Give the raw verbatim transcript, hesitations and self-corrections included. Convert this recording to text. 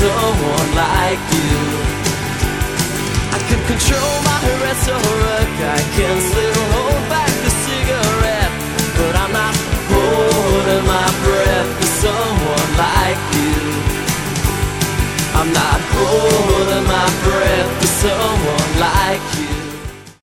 someone like you. I can control my rhetoric, I can still hold back the cigarette, but I'm not holding my breath for someone like you. I'm not holding my breath for someone like